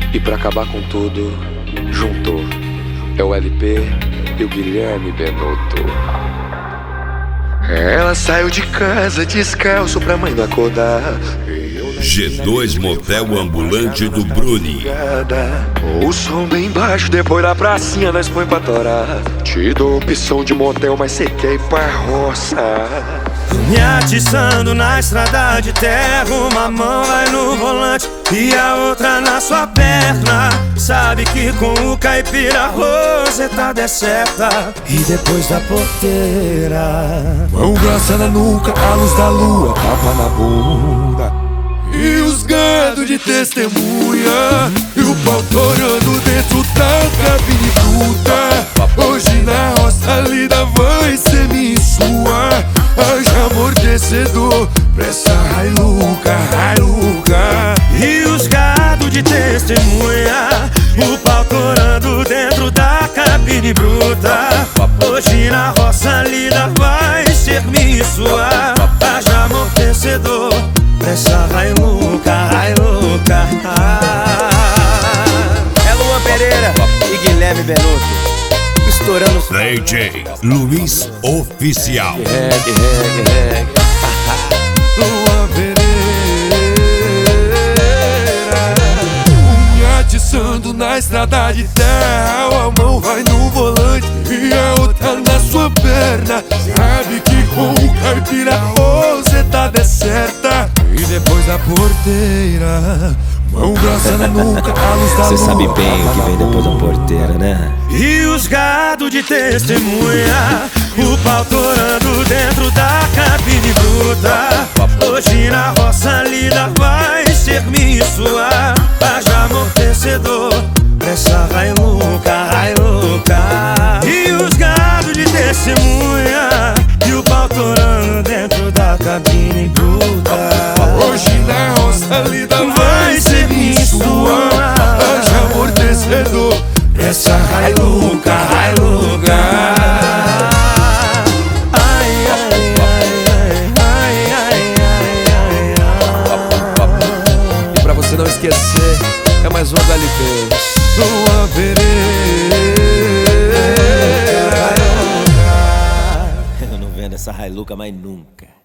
E pra acabar com tudo, juntou. É o LP e o Guilherme Benuto. Ela saiu de casa descalço pra mãe não acordar. G2 Motel Ambulante do Bruni. O som bem baixo, depois da pracinha nós põe pra torar. Te dou opção de motel, mas cê quer ir pra roça. Me atiçando na estrada de terra, uma mão vai no volante e a outra na sua perna. Sabe que com o caipira a roseta deserta. E depois da porteira, mão grossa na nuca, a luz da lua, tapa na bunda. E os gado de testemunha, e o pau torando dentro da cabine bruta. Hoje na roça lida vai ser minha e sua. Haja amortecedor pra essa Hilux. E os gado de testemunha, o pau torando dentro da cabine bruta. Hoje na roça lida vai ser minha e sua. Haja amortecedor pra essa Hilux. É Luan Pereira e Guilherme Benuto estourando os DJ Luiz Oficial. Reggae. Luan Pereira, me atiçando na estrada de terra. A mão vai no volante e a outra na sua perna. Sabe que com o caipira a roseta deserta. E depois da porteira, mão grossa na nuca, a luz da lua. Cê sabe bem o que vem depois da porteira, né? E os gado de testemunha, o pau torando dentro da cabine bruta. Hoje na roça lida vai ser minha e sua. Haja amortecedor pra essa Hilux. E os gado de testemunha, e o pau torando dentro da cabine bruta. Hoje na roça lida vai ser minha e sua. Haja amortecedor pra essa Hilux. E pra você não esquecer, é mais uma do LP. Luan Pereira, Eu não vendo essa Hilux mais nunca.